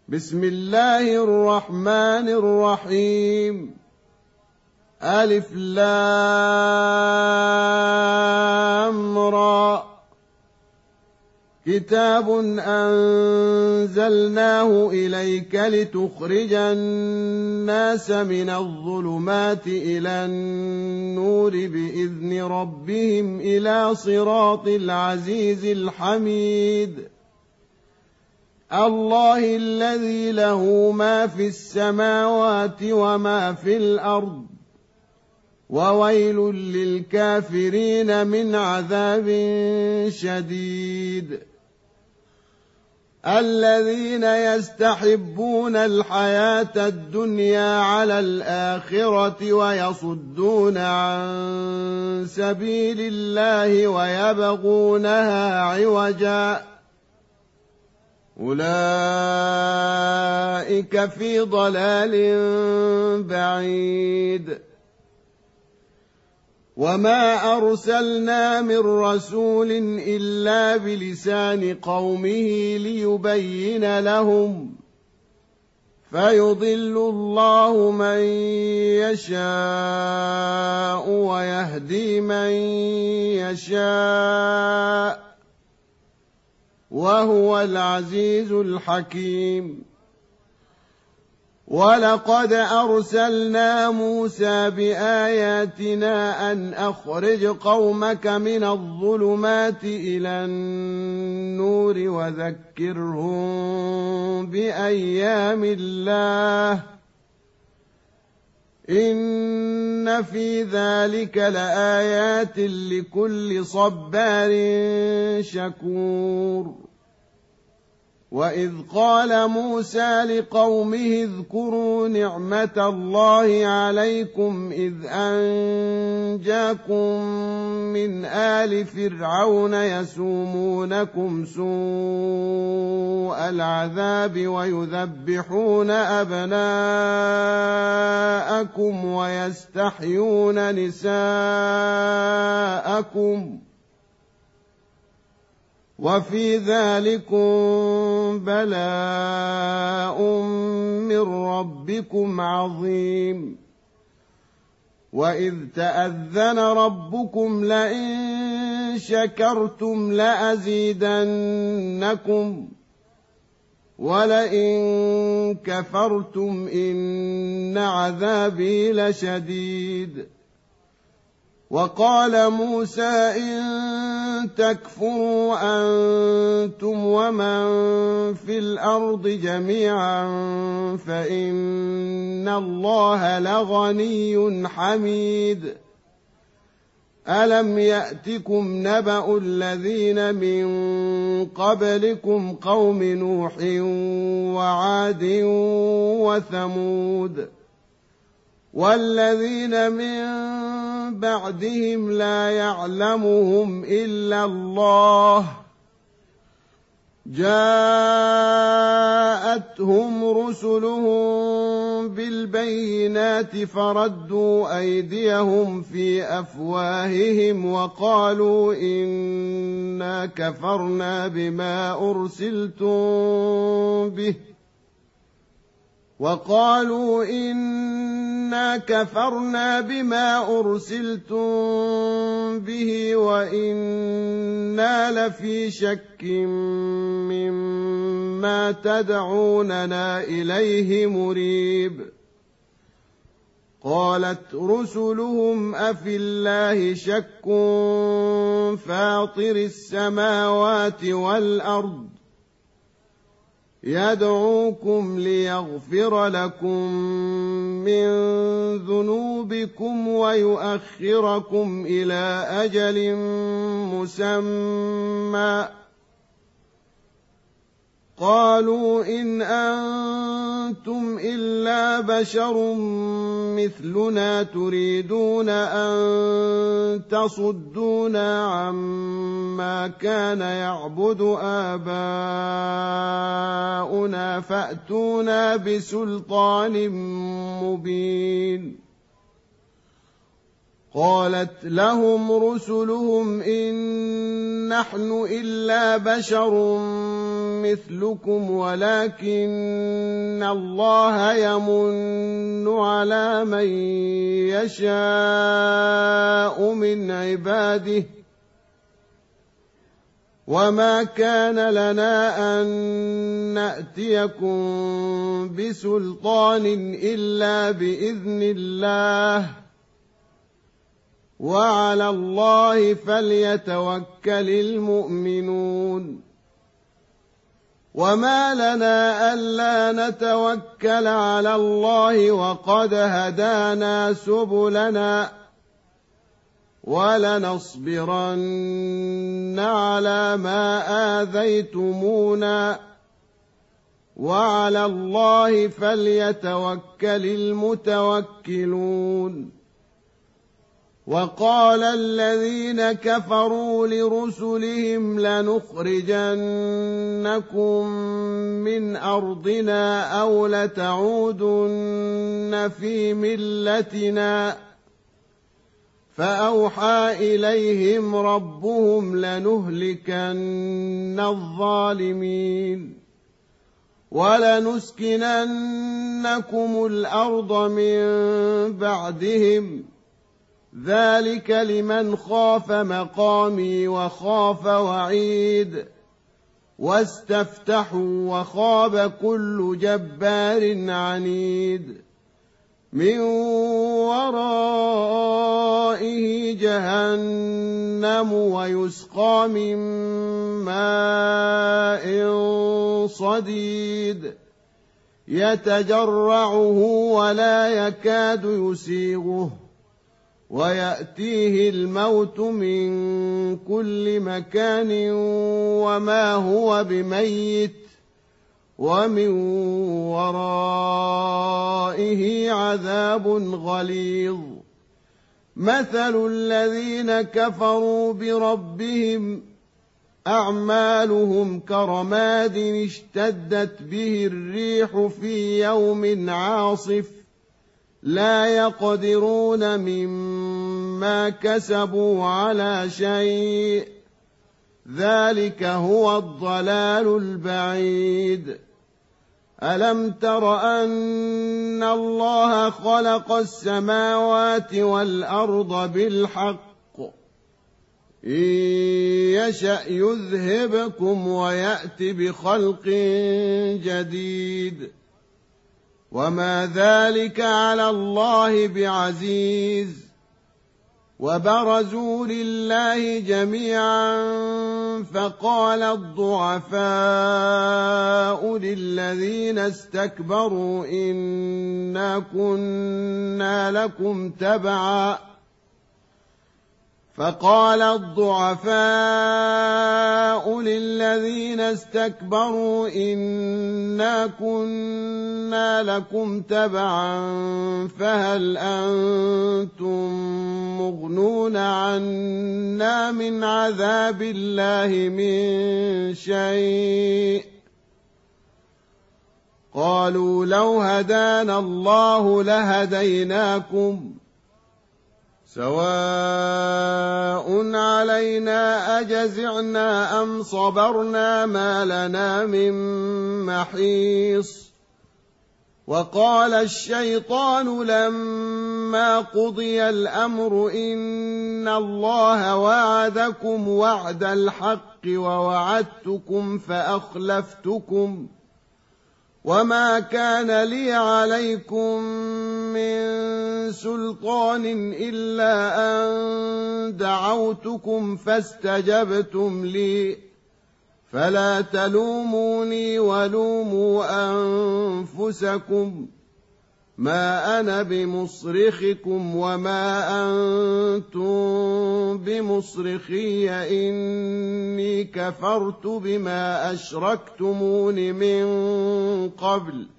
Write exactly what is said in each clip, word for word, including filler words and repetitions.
بسم الله الرحمن الرحيم. ألف لام را. كتاب أنزلناه إليك لتخرج الناس من الظلمات إلى النور بإذن ربهم إلى صراط العزيز الحميد. الله الذي له ما في السماوات وما في الأرض، وويل للكافرين من عذاب شديد. الذين يستحبون الحياة الدنيا على الآخرة ويصدون عن سبيل الله ويبغونها عوجا، أولئك في ضلال بعيد. وما أرسلنا من رسول إلا بلسان قومه ليبين لهم، فيضل الله من يشاء ويهدي من يشاء، وهو العزيز الحكيم. ولقد أرسلنا موسى بآياتنا أن أخرج قومك من الظلمات إلى النور وذكرهم بأيام الله، إن في ذلك لآيات لكل صبار شكور. وإذ قال موسى لقومه اذكروا نعمة الله عليكم إذ أنجاكم من آل فرعون يسومونكم سوء العذاب ويذبحون أبناءكم ويستحيون نساءكم، وفي ذلكم بلاء من ربكم عظيم. وإذ تأذن ربكم لئن شكرتم لأزيدنكم ولئن كفرتم إن عذابي لشديد. وقال موسى إن تكفروا أنتم ومن في الأرض جميعا فإن الله لغني حميد. ألم يأتكم نبأ الذين من قبلكم قوم نوح وعاد وثمود والذين من بعدهم لا يعلمهم إلا الله، جاءتهم رسلهم بالبينات فردوا أيديهم في أفواههم وقالوا إنا كفرنا بما أرسلتم به وقالوا إنا كفرنا بما أرسلتم به وإنا لفي شك مما تدعوننا إليه مريب. قالت رسلهم أفي الله شك فاطر السماوات والأرض يدعوكم ليغفر لكم من ذنوبكم ويؤخركم إلى أجل مسمى، قالوا إن أنتم إلا بشر مثلنا تريدون أن تصدونا عما كان يعبد آباؤنا فأتونا بسلطان مبين. قالت لهم رسلهم إن نحن إلا بشر مثلكم ولكن الله يمن على من يشاء من عباده وما كان لنا أن نأتيكم بسلطان إلا بإذن الله وعلى الله فليتوكل المؤمنون وما لنا ألا نتوكل على الله وقد هدانا سبلنا ولنصبرن على ما آذيتمونا وعلى الله فليتوكل المتوكلون وقال الذين كفروا لرسلهم لنخرجنكم من أرضنا أو لتعودن في ملتنا فأوحى إليهم ربهم لنهلكن الظالمين ولنسكننكم الأرض من بعدهم ذلك لمن خاف مقامي وخاف وعيد واستفتحوا وخاب كل جبار عنيد من ورائه جهنم ويسقى من ماء صديد يتجرعه ولا يكاد يسيغه ويأتيه الموت من كل مكان وما هو بميت ومن ورائه عذاب غليظ مثل الذين كفروا بربهم أعمالهم كرماد اشتدت به الريح في يوم عاصف لا يقدرون مما كسبوا على شيء ذلك هو الضلال البعيد ألم تر أن الله خلق السماوات والأرض بالحق إن يشأ يذهبكم ويأت بخلق جديد وما ذلك على الله بعزيز وبرزوا لله جميعا فقال الضعفاء للذين استكبروا إنا كنا لكم تبعا فقال الضعفاء للذين استكبروا إنا كنا لكم تبعا فهل أنتم مغنون عنا من عذاب الله من شيء قالوا لو هدانا الله لهديناكم سواء علينا أجزعنا أم صبرنا ما لنا من محيص وقال الشيطان لما قضي الأمر إن الله وعدكم وعد الحق ووعدتكم فأخلفتكم وما كان لي عليكم من سلطان إلا أن دعوتكم فاستجبتم لي فلا تلوموني ولوموا أنفسكم ما أنا بمصرخكم وما أنتم بمصرخي إني كفرت بما أشركتمون من قبل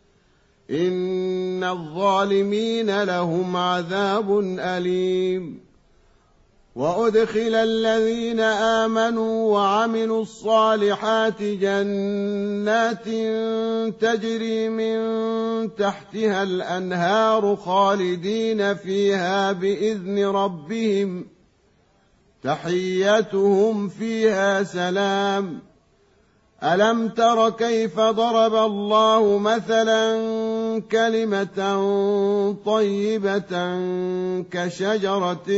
إن الظالمين لهم عذاب أليم وأدخل الذين آمنوا وعملوا الصالحات جنات تجري من تحتها الأنهار خالدين فيها بإذن ربهم تحيتهم فيها سلام ألم تر كيف ضرب الله مثلا كلمة طيبة كشجرة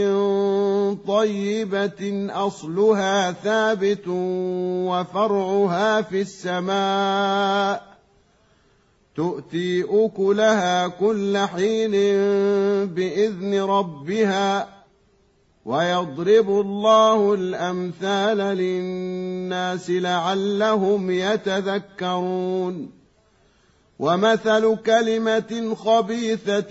طيبة أصلها ثابت وفرعها في السماء تؤتي أكلها كل حين بإذن ربها ويضرب الله الأمثال للناس لعلهم يتذكرون ومثل كلمة خبيثة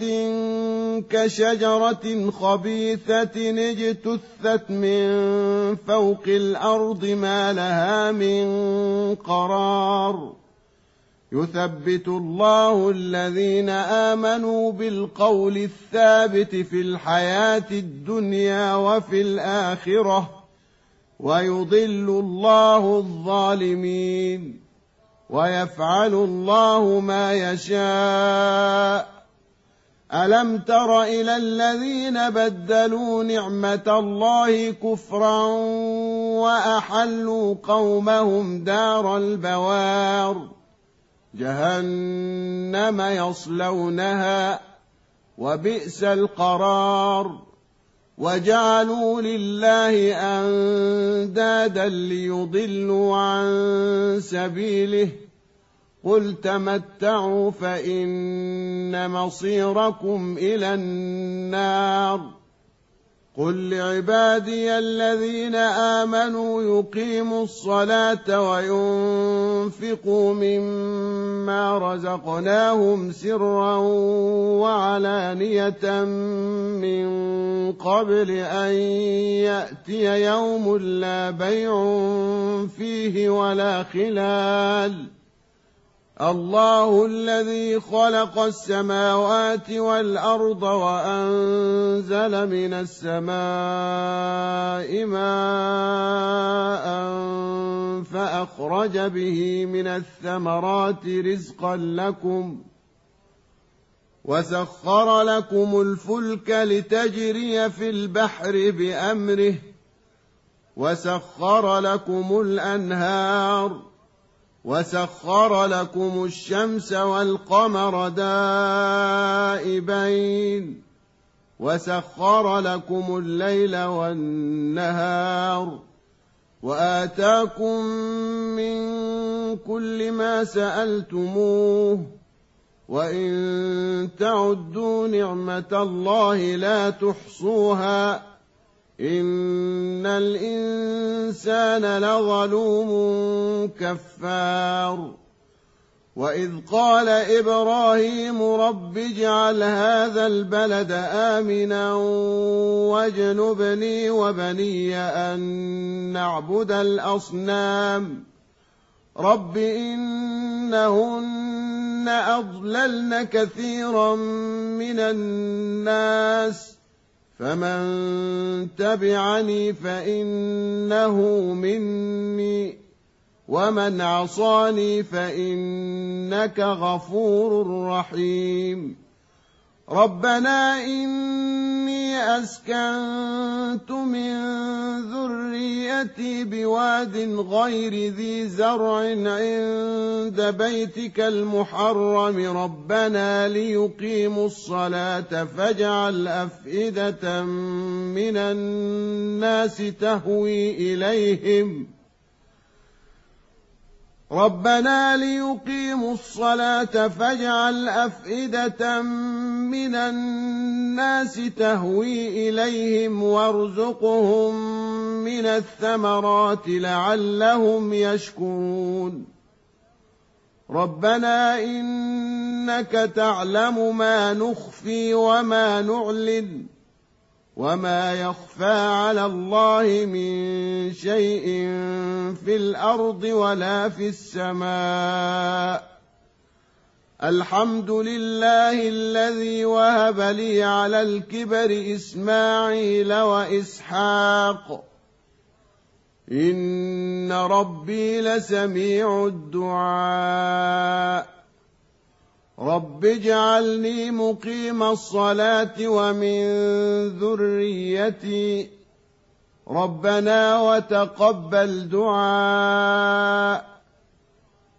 كشجرة خبيثة اجتثت من فوق الأرض ما لها من قرار يثبت الله الذين آمنوا بالقول الثابت في الحياة الدنيا وفي الآخرة ويضل الله الظالمين ويفعل الله ما يشاء ألم تر إلى الذين بدلوا نعمة الله كفرا وأحلوا قومهم دار البوار جهنم يصلونها وبئس القرار وجعلوا لله أندادا ليضلوا عن سبيله قل تمتعوا فإن مصيركم إلى النار قل لعبادي الذين آمنوا يقيموا الصلاة وينفقوا مما رزقناهم سرا وعلانية من قبل أن يأتي يوم لا بيع فيه ولا خلال الله الذي خلق السماوات والأرض وأنزل من السماء ماء فأخرج به من الثمرات رزقا لكم وسخر لكم الفلك لتجري في البحر بأمره وسخر لكم الأنهار وسخر لكم الشمس والقمر دائبين وسخر لكم الليل والنهار وآتاكم من كل ما سألتموه وإن تعدوا نعمة الله لا تحصوها إن الإنسان لظلوم كفار وإذ قال إبراهيم رب اجعل هذا البلد آمنا واجنبني وبني أن نعبد الأصنام رب إنهن أضللن كثيرا من الناس فمن تبعني فإنه مني ومن عصاني فإنك غفور رحيم ربنا إني أسكنت من ذريتي بواد غير ذي زرع عند بيتك المحرم ربنا ليقيموا الصلاة فاجعل أفئدة من الناس تهوي إليهم ربنا ليقيموا الصلاة فاجعل أفئدة من الناس تهوي إليهم وارزقهم من الثمرات لعلهم يشكرون ربنا إنك تعلم ما نخفي وما نعلن وما يخفى على الله من شيء في الأرض ولا في السماء الحمد لله الذي وهب لي على الكبر إسماعيل وإسحاق إن ربي لسميع الدعاء رب اجعلني مقيم الصلاة ومن ذريتي ربنا وتقبل دعاء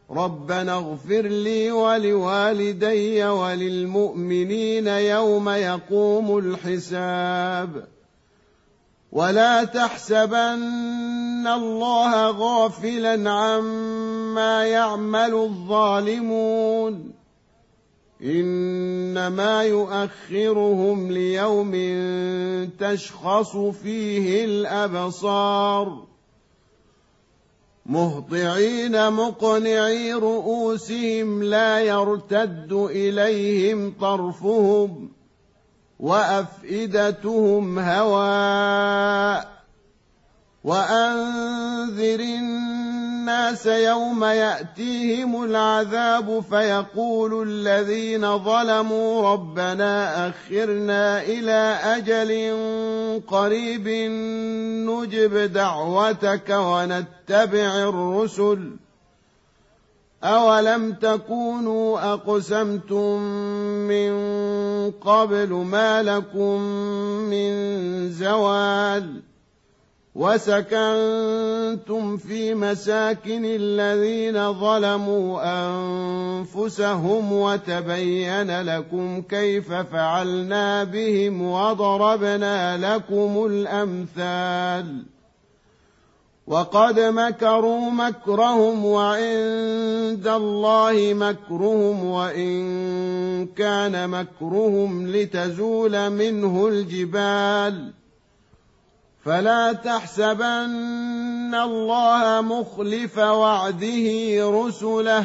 ربنا اغفر لي ولوالدي وللمؤمنين يوم يقوم الحساب ولا تحسبن الله غافلا عما يعمل الظالمون إنما يؤخرهم ليوم تشخص فيه الأبصار مهطعين مقنعي رؤوسهم لا يرتد إليهم طرفهم وأفئدتهم هواء وأنذر الناس يوم يأتيهم العذاب فيقول الذين ظلموا ربنا أخرنا إلى أجل قريب نجب دعوتك ونتبع الرسل أولم تكونوا أقسمتم من قبل ما لكم من زوال وسكنتم في مساكن الذين ظلموا أنفسهم وتبين لكم كيف فعلنا بهم وضربنا لكم الأمثال وقد مكروا مكرهم وعند الله مكرهم وإن كان مكرهم لتزول منه الجبال فلا تحسبن الله مخلف وعده رسله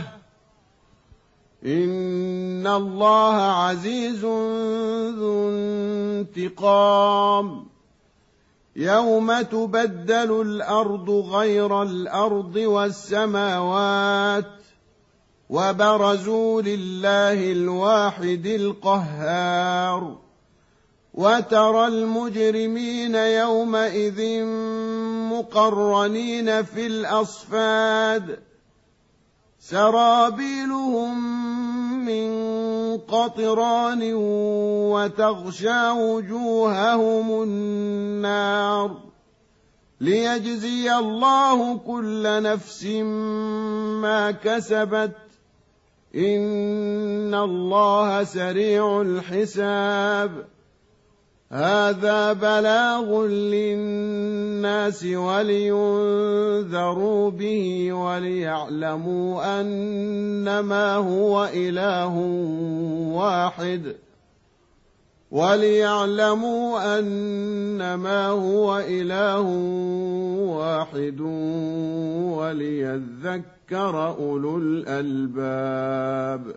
إن الله عزيز ذو انتقام يوم تبدل الأرض غير الأرض والسماوات وبرزوا لله الواحد القهار وترى المجرمين يومئذ مقرنين في الأصفاد سرابيلهم من قطران وتغشى وجوههم النار ليجزي الله كل نفس ما كسبت إن الله سريع الحساب هذا بلاغ للناس ولينذروا به وليعلموا أنما هو إله واحد وليعلموا أنما هو إله واحد وليذكر أولو الألباب